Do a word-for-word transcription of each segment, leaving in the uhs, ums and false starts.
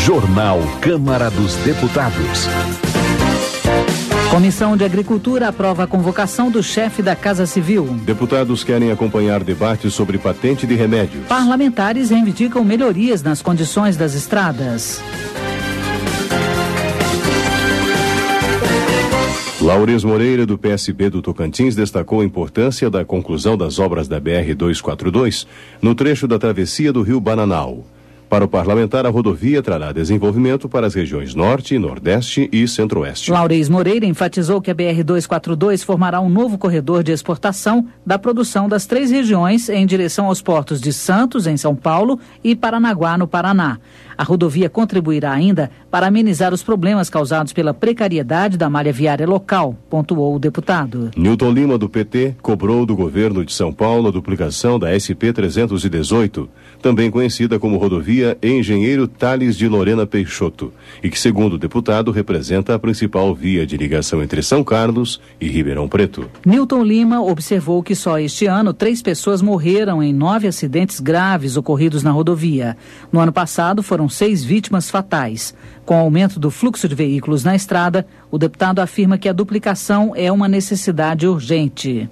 Jornal Câmara dos Deputados. Comissão de Agricultura aprova a convocação do chefe da Casa Civil. Deputados querem acompanhar debates sobre patente de remédios. Parlamentares reivindicam melhorias nas condições das estradas. Laures Moreira, do P S B do Tocantins, destacou a importância da conclusão das obras da B R duzentos e quarenta e dois no trecho da travessia do Rio Bananal. Para o parlamentar, a rodovia trará desenvolvimento para as regiões Norte, Nordeste e Centro-Oeste. Laures Moreira enfatizou que a B R duzentos e quarenta e dois formará um novo corredor de exportação da produção das três regiões em direção aos portos de Santos, em São Paulo, e Paranaguá, no Paraná. A rodovia contribuirá ainda para amenizar os problemas causados pela precariedade da malha viária local, pontuou o deputado. Newton Lima, do P T, cobrou do governo de São Paulo a duplicação da S P trezentos e dezoito, também conhecida como rodovia Engenheiro Tales de Lorena Peixoto, e que, segundo o deputado, representa a principal via de ligação entre São Carlos e Ribeirão Preto. Newton Lima observou que só este ano três pessoas morreram em nove acidentes graves ocorridos na rodovia. No ano passado foram seis vítimas fatais. Com o aumento do fluxo de veículos na estrada, o deputado afirma que a duplicação é uma necessidade urgente.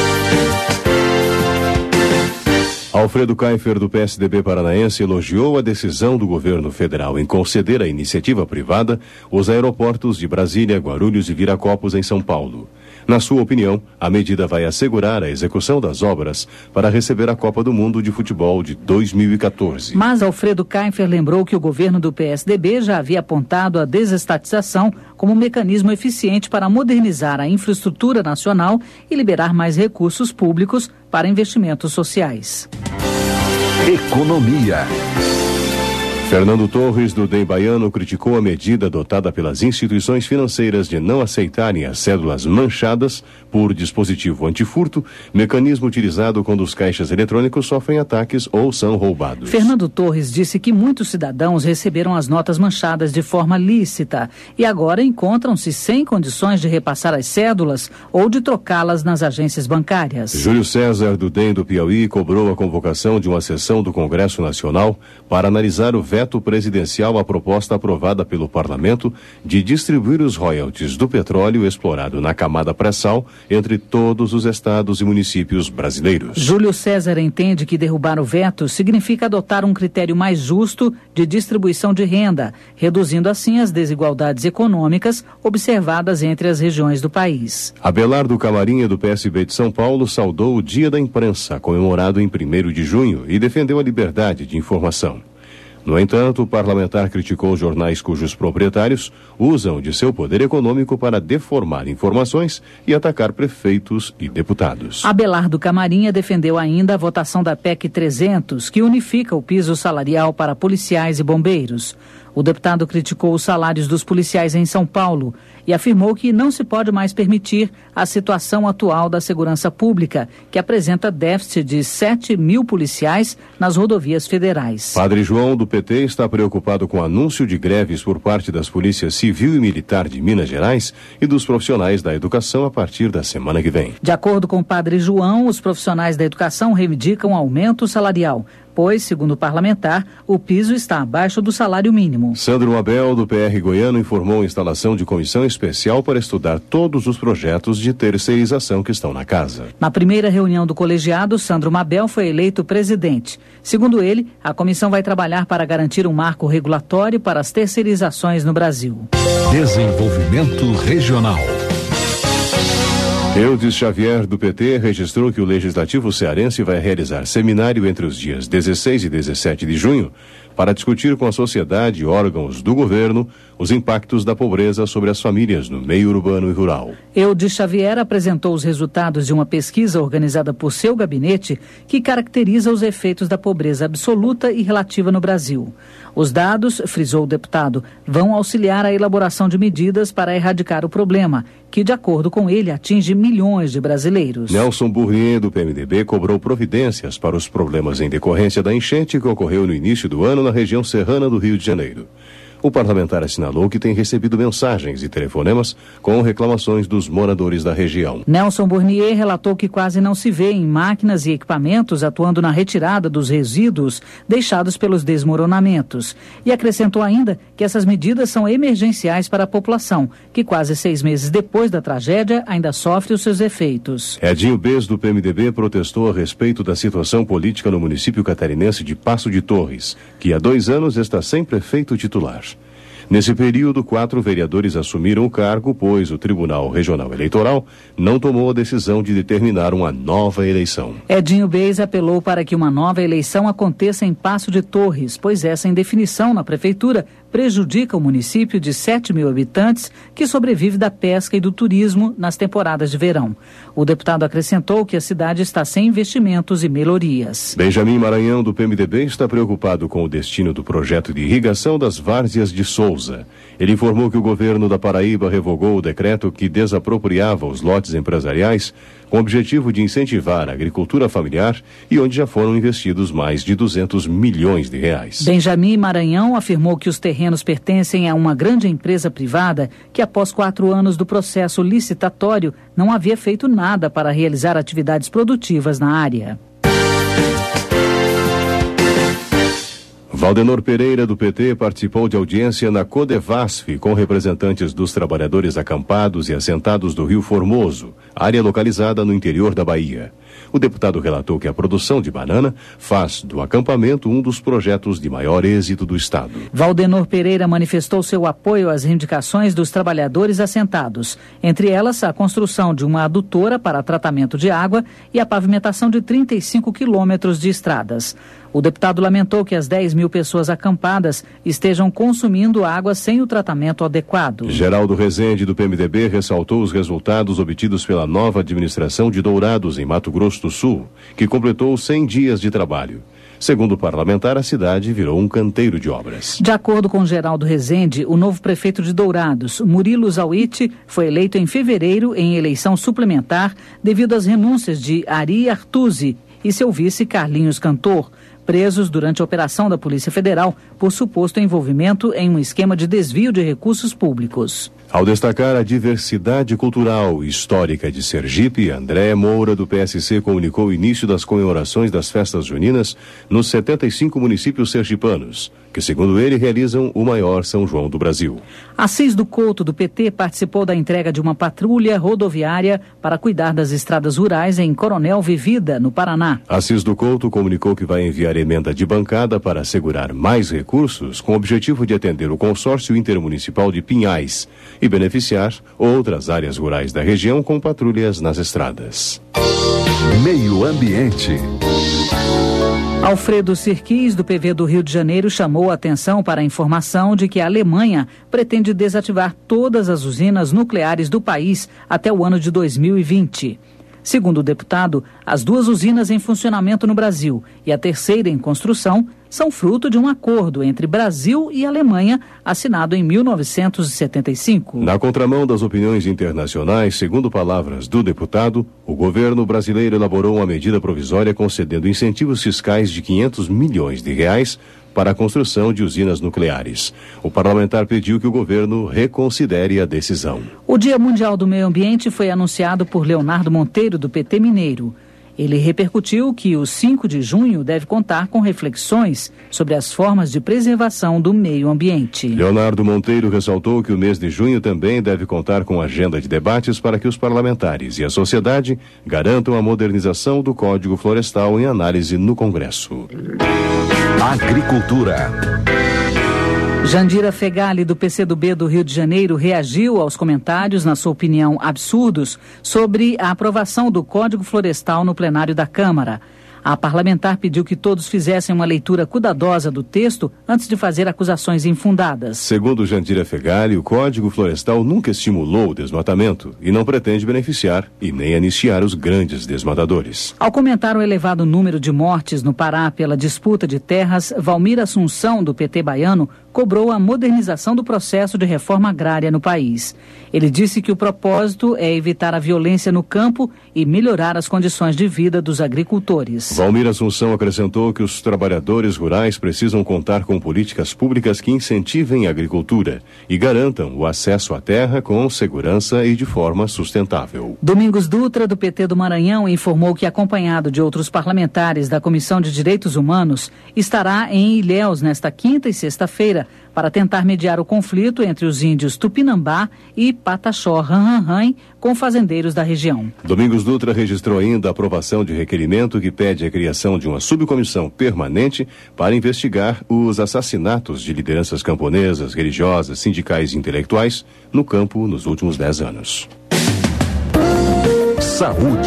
Alfredo Kaifer, do P S D B paranaense, elogiou a decisão do governo federal em conceder à iniciativa privada os aeroportos de Brasília, Guarulhos e Viracopos, em São Paulo. Na sua opinião, a medida vai assegurar a execução das obras para receber a Copa do Mundo de Futebol de dois mil e quatorze. Mas Alfredo Kaifer lembrou que o governo do P S D B já havia apontado a desestatização como um mecanismo eficiente para modernizar a infraestrutura nacional e liberar mais recursos públicos para investimentos sociais. Economia. Fernando Torres, do D E M Baiano, criticou a medida adotada pelas instituições financeiras de não aceitarem as cédulas manchadas por dispositivo antifurto, mecanismo utilizado quando os caixas eletrônicos sofrem ataques ou são roubados. Fernando Torres disse que muitos cidadãos receberam as notas manchadas de forma lícita e agora encontram-se sem condições de repassar as cédulas ou de trocá-las nas agências bancárias. Júlio César, do D E M do Piauí, cobrou a convocação de uma sessão do Congresso Nacional para analisar o veto presidencial à proposta aprovada pelo parlamento de distribuir os royalties do petróleo explorado na camada pré-sal entre todos os estados e municípios brasileiros. Júlio César entende que derrubar o veto significa adotar um critério mais justo de distribuição de renda, reduzindo assim as desigualdades econômicas observadas entre as regiões do país. Abelardo Camarinha, do P S B de São Paulo, saudou o Dia da Imprensa, comemorado em primeiro de junho, e defendeu a liberdade de informação. No entanto, o parlamentar criticou jornais cujos proprietários usam de seu poder econômico para deformar informações e atacar prefeitos e deputados. Abelardo Camarinha defendeu ainda a votação da P E C trezentos, que unifica o piso salarial para policiais e bombeiros. O deputado criticou os salários dos policiais em São Paulo e afirmou que não se pode mais permitir a situação atual da segurança pública, que apresenta déficit de sete mil policiais nas rodovias federais. Padre João, do P T, está preocupado com o anúncio de greves por parte das polícias civil e militar de Minas Gerais e dos profissionais da educação a partir da semana que vem. De acordo com o Padre João, os profissionais da educação reivindicam aumento salarial, pois, segundo o parlamentar, o piso está abaixo do salário mínimo. Sandro Mabel, do P R Goiano, informou a instalação de comissão especial para estudar todos os projetos de terceirização que estão na casa. Na primeira reunião do colegiado, Sandro Mabel foi eleito presidente. Segundo ele, a comissão vai trabalhar para garantir um marco regulatório para as terceirizações no Brasil. Desenvolvimento regional. Eudes Xavier, do P T, registrou que o Legislativo cearense vai realizar seminário entre os dias dezesseis e dezessete de junho para discutir com a sociedade e órgãos do governo os impactos da pobreza sobre as famílias no meio urbano e rural. Eudes Xavier apresentou os resultados de uma pesquisa organizada por seu gabinete que caracteriza os efeitos da pobreza absoluta e relativa no Brasil. Os dados, frisou o deputado, vão auxiliar a elaboração de medidas para erradicar o problema, que, de acordo com ele, atinge milhões de brasileiros. Nelson Burnier, do P M D B, cobrou providências para os problemas em decorrência da enchente que ocorreu no início do ano na região serrana do Rio de Janeiro. O parlamentar assinalou que tem recebido mensagens e telefonemas com reclamações dos moradores da região. Nelson Burnier relatou que quase não se vê em máquinas e equipamentos atuando na retirada dos resíduos deixados pelos desmoronamentos. E acrescentou ainda que essas medidas são emergenciais para a população, que quase seis meses depois da tragédia ainda sofre os seus efeitos. Edinho Bez, do P M D B, protestou a respeito da situação política no município catarinense de Passo de Torres, que há dois anos está sem prefeito titular. Nesse período, quatro vereadores assumiram o cargo, pois o Tribunal Regional Eleitoral não tomou a decisão de determinar uma nova eleição. Edinho Bez apelou para que uma nova eleição aconteça em Passo de Torres, pois essa indefinição na prefeitura prejudica o município de sete mil habitantes que sobrevive da pesca e do turismo nas temporadas de verão. O deputado acrescentou que a cidade está sem investimentos e melhorias. Benjamin Maranhão, do P M D B, está preocupado com o destino do projeto de irrigação das várzeas de Souza. Ele informou que o governo da Paraíba revogou o decreto que desapropriava os lotes empresariais com o objetivo de incentivar a agricultura familiar e onde já foram investidos mais de duzentos milhões de reais. Benjamin Maranhão afirmou que os terrenos pertencem a uma grande empresa privada que, após quatro anos do processo licitatório, não havia feito nada para realizar atividades produtivas na área. Valdenor Pereira, do P T, participou de audiência na Codevasf com representantes dos trabalhadores acampados e assentados do Rio Formoso, área localizada no interior da Bahia. O deputado relatou que a produção de banana faz do acampamento um dos projetos de maior êxito do Estado. Valdenor Pereira manifestou seu apoio às reivindicações dos trabalhadores assentados, entre elas a construção de uma adutora para tratamento de água e a pavimentação de trinta e cinco quilômetros de estradas. O deputado lamentou que as dez mil pessoas acampadas estejam consumindo água sem o tratamento adequado. Geraldo Rezende, do P M D B, ressaltou os resultados obtidos pela nova administração de Dourados, em Mato Grosso do Sul, que completou cem dias de trabalho. Segundo o parlamentar, a cidade virou um canteiro de obras. De acordo com Geraldo Rezende, o novo prefeito de Dourados, Murilo Zawit, foi eleito em fevereiro em eleição suplementar devido às renúncias de Ari Artusi e seu vice Carlinhos Cantor, presos durante a operação da Polícia Federal por suposto envolvimento em um esquema de desvio de recursos públicos. Ao destacar a diversidade cultural e histórica de Sergipe, André Moura, do P S C, comunicou o início das comemorações das festas juninas nos setenta e cinco municípios sergipanos, que, segundo ele, realizam o maior São João do Brasil. Assis do Couto, do P T, participou da entrega de uma patrulha rodoviária para cuidar das estradas rurais em Coronel Vivida, no Paraná. Assis do Couto comunicou que vai enviar emenda de bancada para assegurar mais recursos com o objetivo de atender o consórcio intermunicipal de Pinhais e beneficiar outras áreas rurais da região com patrulhas nas estradas. Meio Ambiente. Alfredo Sirquis, do P V do Rio de Janeiro, chamou a atenção para a informação de que a Alemanha pretende desativar todas as usinas nucleares do país até o ano de dois mil e vinte. Segundo o deputado, as duas usinas em funcionamento no Brasil e a terceira em construção são fruto de um acordo entre Brasil e Alemanha assinado em mil novecentos e setenta e cinco. Na contramão das opiniões internacionais, segundo palavras do deputado, o governo brasileiro elaborou uma medida provisória concedendo incentivos fiscais de quinhentos milhões de reais para a construção de usinas nucleares. O parlamentar pediu que o governo reconsidere a decisão. O Dia Mundial do Meio Ambiente foi anunciado por Leonardo Monteiro, do P T Mineiro. Ele repercutiu que o cinco de junho deve contar com reflexões sobre as formas de preservação do meio ambiente. Leonardo Monteiro ressaltou que o mês de junho também deve contar com agenda de debates para que os parlamentares e a sociedade garantam a modernização do Código Florestal em análise no Congresso. Agricultura. Jandira Fegali, do P C do B do Rio de Janeiro, reagiu aos comentários, na sua opinião, absurdos, sobre a aprovação do Código Florestal no plenário da Câmara. A parlamentar pediu que todos fizessem uma leitura cuidadosa do texto antes de fazer acusações infundadas. Segundo Jandira Fegali, o Código Florestal nunca estimulou o desmatamento e não pretende beneficiar e nem anistiar os grandes desmatadores. Ao comentar o elevado número de mortes no Pará pela disputa de terras, Valmir Assunção, do P T baiano, cobrou a modernização do processo de reforma agrária no país. Ele disse que o propósito é evitar a violência no campo e melhorar as condições de vida dos agricultores. Valmir Assunção acrescentou que os trabalhadores rurais precisam contar com políticas públicas que incentivem a agricultura e garantam o acesso à terra com segurança e de forma sustentável. Domingos Dutra, do P T do Maranhão, informou que, acompanhado de outros parlamentares da Comissão de Direitos Humanos, estará em Ilhéus nesta quinta e sexta-feira para tentar mediar o conflito entre os índios Tupinambá e Pataxó-Ranranrãe com fazendeiros da região. Domingos Dutra registrou ainda a aprovação de requerimento que pede a criação de uma subcomissão permanente para investigar os assassinatos de lideranças camponesas, religiosas, sindicais e intelectuais no campo nos últimos dez anos. Saúde.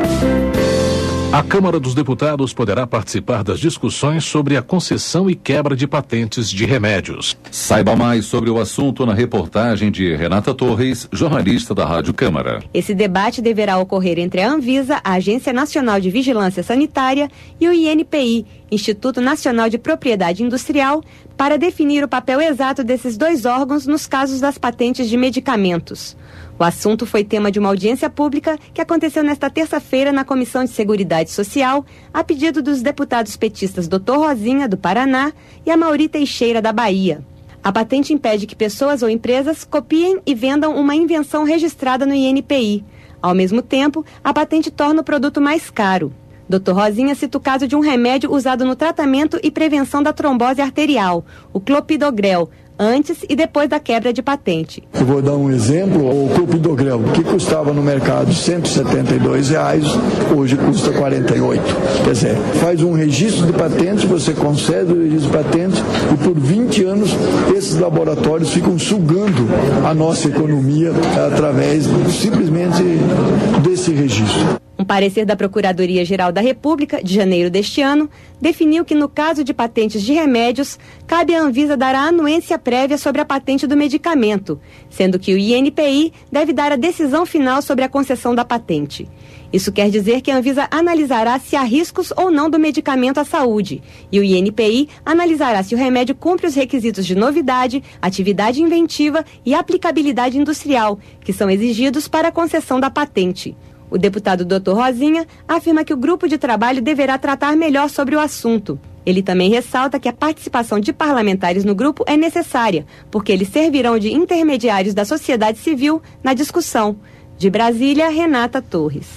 A Câmara dos Deputados poderá participar das discussões sobre a concessão e quebra de patentes de remédios. Saiba mais sobre o assunto na reportagem de Renata Torres, jornalista da Rádio Câmara. Esse debate deverá ocorrer entre a Anvisa, a Agência Nacional de Vigilância Sanitária, e o I N P I, Instituto Nacional de Propriedade Industrial, para definir o papel exato desses dois órgãos nos casos das patentes de medicamentos. O assunto foi tema de uma audiência pública que aconteceu nesta terça-feira na Comissão de Seguridade Social, a pedido dos deputados petistas doutor Rosinha, do Paraná, e Amaury Teixeira, da Bahia. A patente impede que pessoas ou empresas copiem e vendam uma invenção registrada no I N P I. Ao mesmo tempo, a patente torna o produto mais caro. doutor Rosinha cita o caso de um remédio usado no tratamento e prevenção da trombose arterial, o clopidogrel, antes e depois da quebra de patente. Eu vou dar um exemplo, o clopidogrel, que custava no mercado cento e setenta e dois reais, hoje custa quarenta e oito. Quer dizer, faz um registro de patente, você concede o registro de patente e por vinte anos esses laboratórios ficam sugando a nossa economia através simplesmente desse registro. Um parecer da Procuradoria-Geral da República, de janeiro deste ano, definiu que no caso de patentes de remédios, cabe à Anvisa dar a anuência prévia sobre a patente do medicamento, sendo que o I N P I deve dar a decisão final sobre a concessão da patente. Isso quer dizer que a Anvisa analisará se há riscos ou não do medicamento à saúde, e o I N P I analisará se o remédio cumpre os requisitos de novidade, atividade inventiva e aplicabilidade industrial, que são exigidos para a concessão da patente. O deputado doutor Rosinha afirma que o grupo de trabalho deverá tratar melhor sobre o assunto. Ele também ressalta que a participação de parlamentares no grupo é necessária, porque eles servirão de intermediários da sociedade civil na discussão. De Brasília, Renata Torres.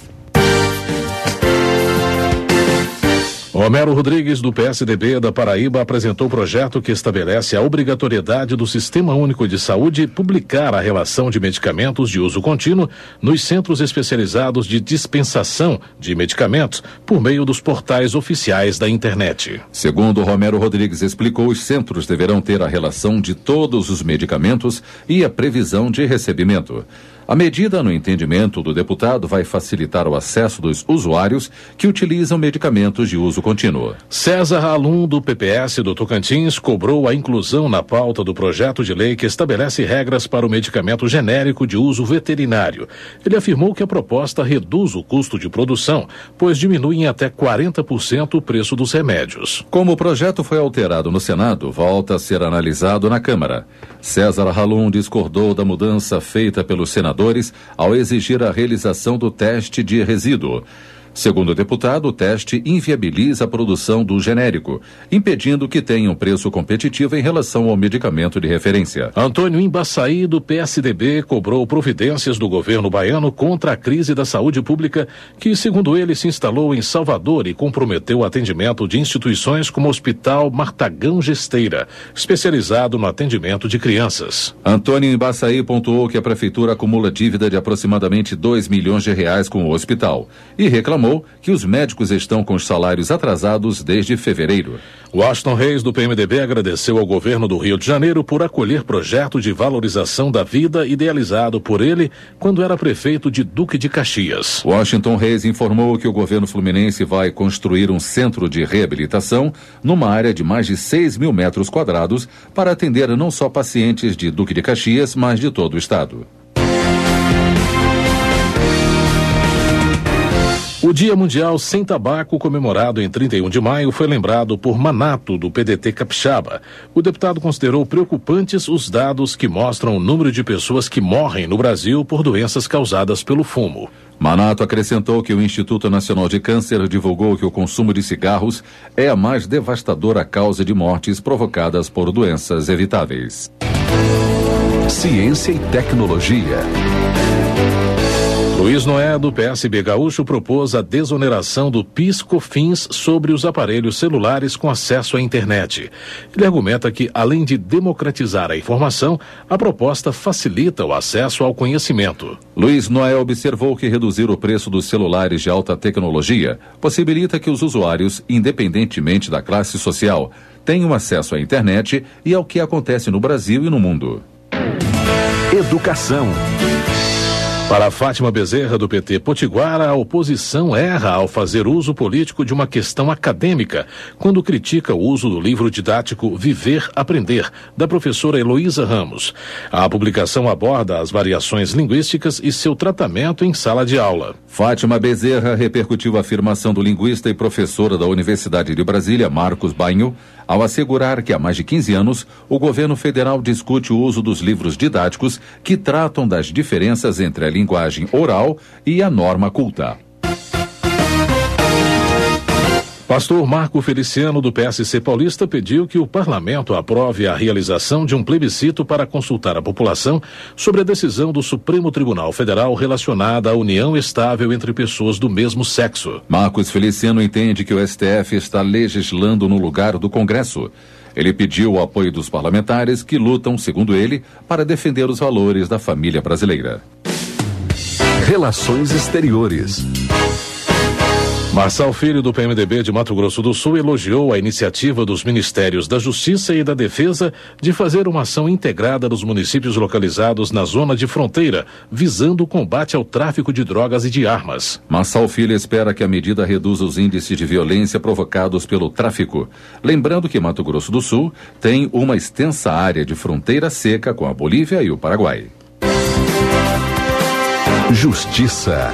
Homero Rodrigues, do P S D B da Paraíba, apresentou o projeto que estabelece a obrigatoriedade do Sistema Único de Saúde publicar a relação de medicamentos de uso contínuo nos centros especializados de dispensação de medicamentos por meio dos portais oficiais da internet. Segundo Homero Rodrigues explicou, os centros deverão ter a relação de todos os medicamentos e a previsão de recebimento. A medida, no entendimento do deputado, vai facilitar o acesso dos usuários que utilizam medicamentos de uso contínuo. César Alum, do P P S do Tocantins, cobrou a inclusão na pauta do projeto de lei que estabelece regras para o medicamento genérico de uso veterinário. Ele afirmou que a proposta reduz o custo de produção, pois diminui em até quarenta por cento o preço dos remédios. Como o projeto foi alterado no Senado, volta a ser analisado na Câmara. César Alum discordou da mudança feita pelos senadores ao exigir a realização do teste de resíduo. Segundo o deputado, o teste inviabiliza a produção do genérico, impedindo que tenha um preço competitivo em relação ao medicamento de referência. Antônio Embaçaí, do P S D B, cobrou providências do governo baiano contra a crise da saúde pública, que, segundo ele, se instalou em Salvador e comprometeu o atendimento de instituições como o Hospital Martagão Gesteira, especializado no atendimento de crianças. Antônio Embaçaí pontuou que a prefeitura acumula dívida de aproximadamente dois milhões de reais com o hospital e reclamou que os médicos estão com os salários atrasados desde fevereiro. Washington Reis, do P M D B, agradeceu ao governo do Rio de Janeiro por acolher projeto de valorização da vida idealizado por ele quando era prefeito de Duque de Caxias. Washington Reis informou que o governo fluminense vai construir um centro de reabilitação numa área de mais de seis mil metros quadrados para atender não só pacientes de Duque de Caxias, mas de todo o estado. O Dia Mundial Sem Tabaco, comemorado em trinta e um de maio, foi lembrado por Manato, do P D T Capixaba. O deputado considerou preocupantes os dados que mostram o número de pessoas que morrem no Brasil por doenças causadas pelo fumo. Manato acrescentou que o Instituto Nacional de Câncer divulgou que o consumo de cigarros é a mais devastadora causa de mortes provocadas por doenças evitáveis. Ciência e tecnologia. Luiz Noé, do P S B Gaúcho, propôs a desoneração do PIS/COFINS sobre os aparelhos celulares com acesso à internet. Ele argumenta que, além de democratizar a informação, a proposta facilita o acesso ao conhecimento. Luiz Noé observou que reduzir o preço dos celulares de alta tecnologia possibilita que os usuários, independentemente da classe social, tenham acesso à internet e ao que acontece no Brasil e no mundo. Educação. Para Fátima Bezerra, do P T Potiguara, a oposição erra ao fazer uso político de uma questão acadêmica, quando critica o uso do livro didático Viver, Aprender, da professora Heloísa Ramos. A publicação aborda as variações linguísticas e seu tratamento em sala de aula. Fátima Bezerra repercutiu a afirmação do linguista e professora da Universidade de Brasília, Marcos Bainho, ao assegurar que há mais de quinze anos o governo federal discute o uso dos livros didáticos que tratam das diferenças entre a linguagem oral e a norma culta. Pastor Marco Feliciano, do P S C Paulista, pediu que o parlamento aprove a realização de um plebiscito para consultar a população sobre a decisão do Supremo Tribunal Federal relacionada à união estável entre pessoas do mesmo sexo. Marcos Feliciano entende que o S T F está legislando no lugar do Congresso. Ele pediu o apoio dos parlamentares que lutam, segundo ele, para defender os valores da família brasileira. Relações Exteriores. Marçal Filho, do P M D B de Mato Grosso do Sul, elogiou a iniciativa dos Ministérios da Justiça e da Defesa de fazer uma ação integrada nos municípios localizados na zona de fronteira, visando o combate ao tráfico de drogas e de armas. Marçal Filho espera que a medida reduza os índices de violência provocados pelo tráfico. Lembrando que Mato Grosso do Sul tem uma extensa área de fronteira seca com a Bolívia e o Paraguai. Justiça.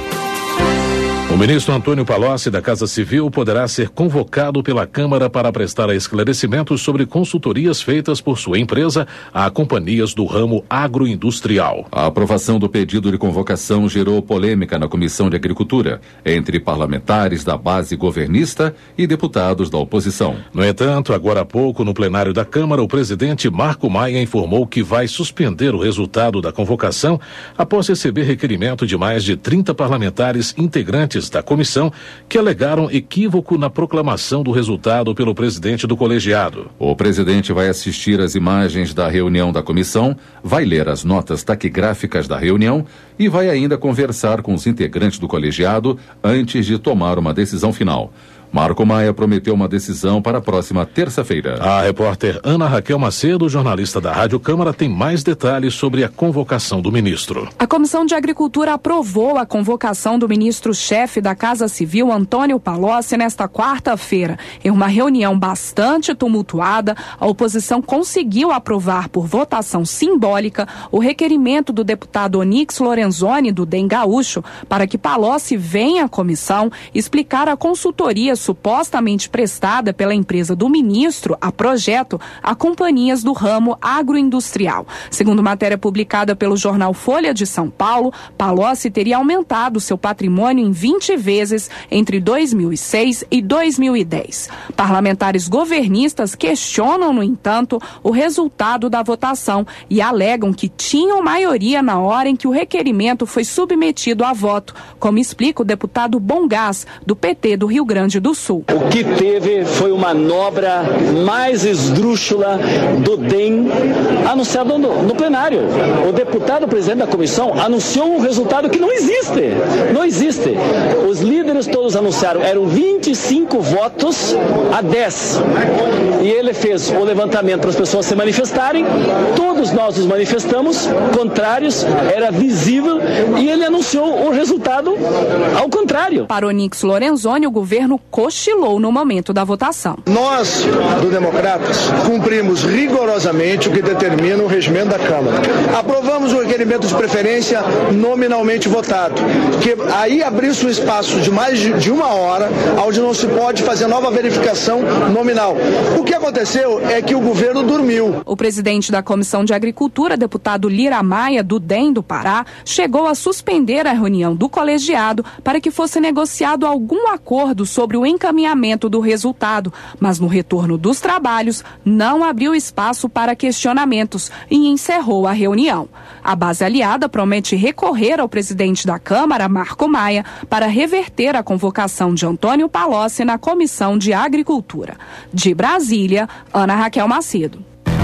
O ministro Antônio Palocci, da Casa Civil, poderá ser convocado pela Câmara para prestar esclarecimentos sobre consultorias feitas por sua empresa a companhias do ramo agroindustrial. A aprovação do pedido de convocação gerou polêmica na Comissão de Agricultura, entre parlamentares da base governista e deputados da oposição. No entanto, agora há pouco, no plenário da Câmara, o presidente Marco Maia informou que vai suspender o resultado da convocação após receber requerimento de mais de trinta parlamentares integrantes da comissão que alegaram equívoco na proclamação do resultado pelo presidente do colegiado. O presidente vai assistir às imagens da reunião da comissão, vai ler as notas taquigráficas da reunião e vai ainda conversar com os integrantes do colegiado antes de tomar uma decisão final. Marco Maia prometeu uma decisão para a próxima terça-feira. A repórter Ana Raquel Macedo, jornalista da Rádio Câmara, tem mais detalhes sobre a convocação do ministro. A Comissão de Agricultura aprovou a convocação do ministro-chefe da Casa Civil, Antônio Palocci, nesta quarta-feira. Em uma reunião bastante tumultuada, a oposição conseguiu aprovar por votação simbólica o requerimento do deputado Onyx Lorenzoni, do D E M Gaúcho, para que Palocci venha à comissão explicar a consultoria supostamente prestada pela empresa do ministro a projeto a companhias do ramo agroindustrial. Segundo matéria publicada pelo jornal Folha de São Paulo, Palocci teria aumentado seu patrimônio em vinte vezes entre dois mil e seis e dois mil e dez. Parlamentares governistas questionam, no entanto, o resultado da votação e alegam que tinham maioria na hora em que o requerimento foi submetido a voto, como explica o deputado Bongás, do P T do Rio Grande do Sul. O que teve foi uma manobra mais esdrúxula do D E M anunciado no, no plenário. O deputado presidente da comissão anunciou um resultado que não existe. Não existe. Os líderes todos anunciaram, eram vinte e cinco votos a dez. E ele fez o levantamento para as pessoas se manifestarem. Todos nós nos manifestamos, contrários, era visível, e ele anunciou o resultado ao contrário. Para Onyx Lorenzoni, o governo cochilou no momento da votação. Nós, do Democratas, cumprimos rigorosamente o que determina o regimento da Câmara. Aprovamos o requerimento de preferência nominalmente votado, que aí abriu-se um espaço de mais de uma hora, onde não se pode fazer nova verificação nominal. O que aconteceu é que o governo dormiu. O presidente da Comissão de Agricultura, deputado Lira Maia, do D E M do Pará, chegou a suspender a reunião do colegiado para que fosse negociado algum acordo sobre o encaminhamento do resultado, mas no retorno dos trabalhos não abriu espaço para questionamentos e encerrou a reunião. A base aliada promete recorrer ao presidente da Câmara, Marco Maia, para reverter a convocação de Antônio Palocci na Comissão de Agricultura. De Brasília, Ana Raquel Macedo.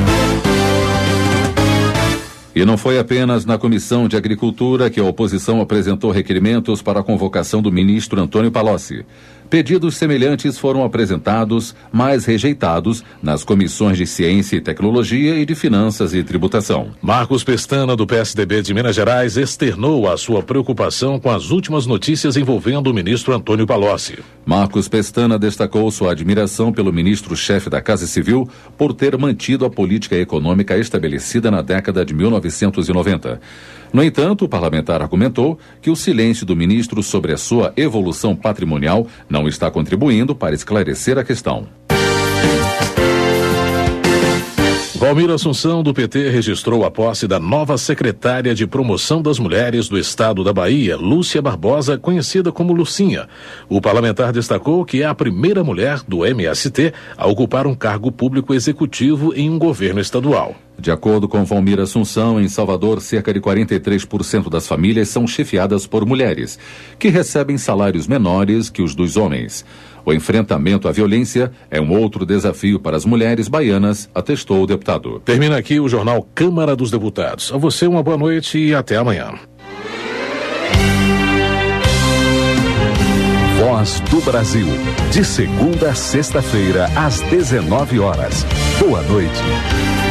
E não foi apenas na Comissão de Agricultura que a oposição apresentou requerimentos para a convocação do ministro Antônio Palocci. Pedidos semelhantes foram apresentados, mas rejeitados, nas comissões de Ciência e Tecnologia e de Finanças e Tributação. Marcos Pestana, do P S D B de Minas Gerais, externou a sua preocupação com as últimas notícias envolvendo o ministro Antônio Palocci. Marcos Pestana destacou sua admiração pelo ministro-chefe da Casa Civil por ter mantido a política econômica estabelecida na década de mil novecentos e noventa. No entanto, o parlamentar argumentou que o silêncio do ministro sobre a sua evolução patrimonial não está contribuindo para esclarecer a questão. Valmir Assunção, do P T, registrou a posse da nova secretária de Promoção das Mulheres do Estado da Bahia, Lúcia Barbosa, conhecida como Lucinha. O parlamentar destacou que é a primeira mulher do M S T a ocupar um cargo público executivo em um governo estadual. De acordo com Valmir Assunção, em Salvador, cerca de quarenta e três por cento das famílias são chefiadas por mulheres, que recebem salários menores que os dos homens. O enfrentamento à violência é um outro desafio para as mulheres baianas, atestou o deputado. Termina aqui o jornal Câmara dos Deputados. A você uma boa noite e até amanhã. Voz do Brasil, de segunda a sexta-feira, às dezenove horas. Boa noite.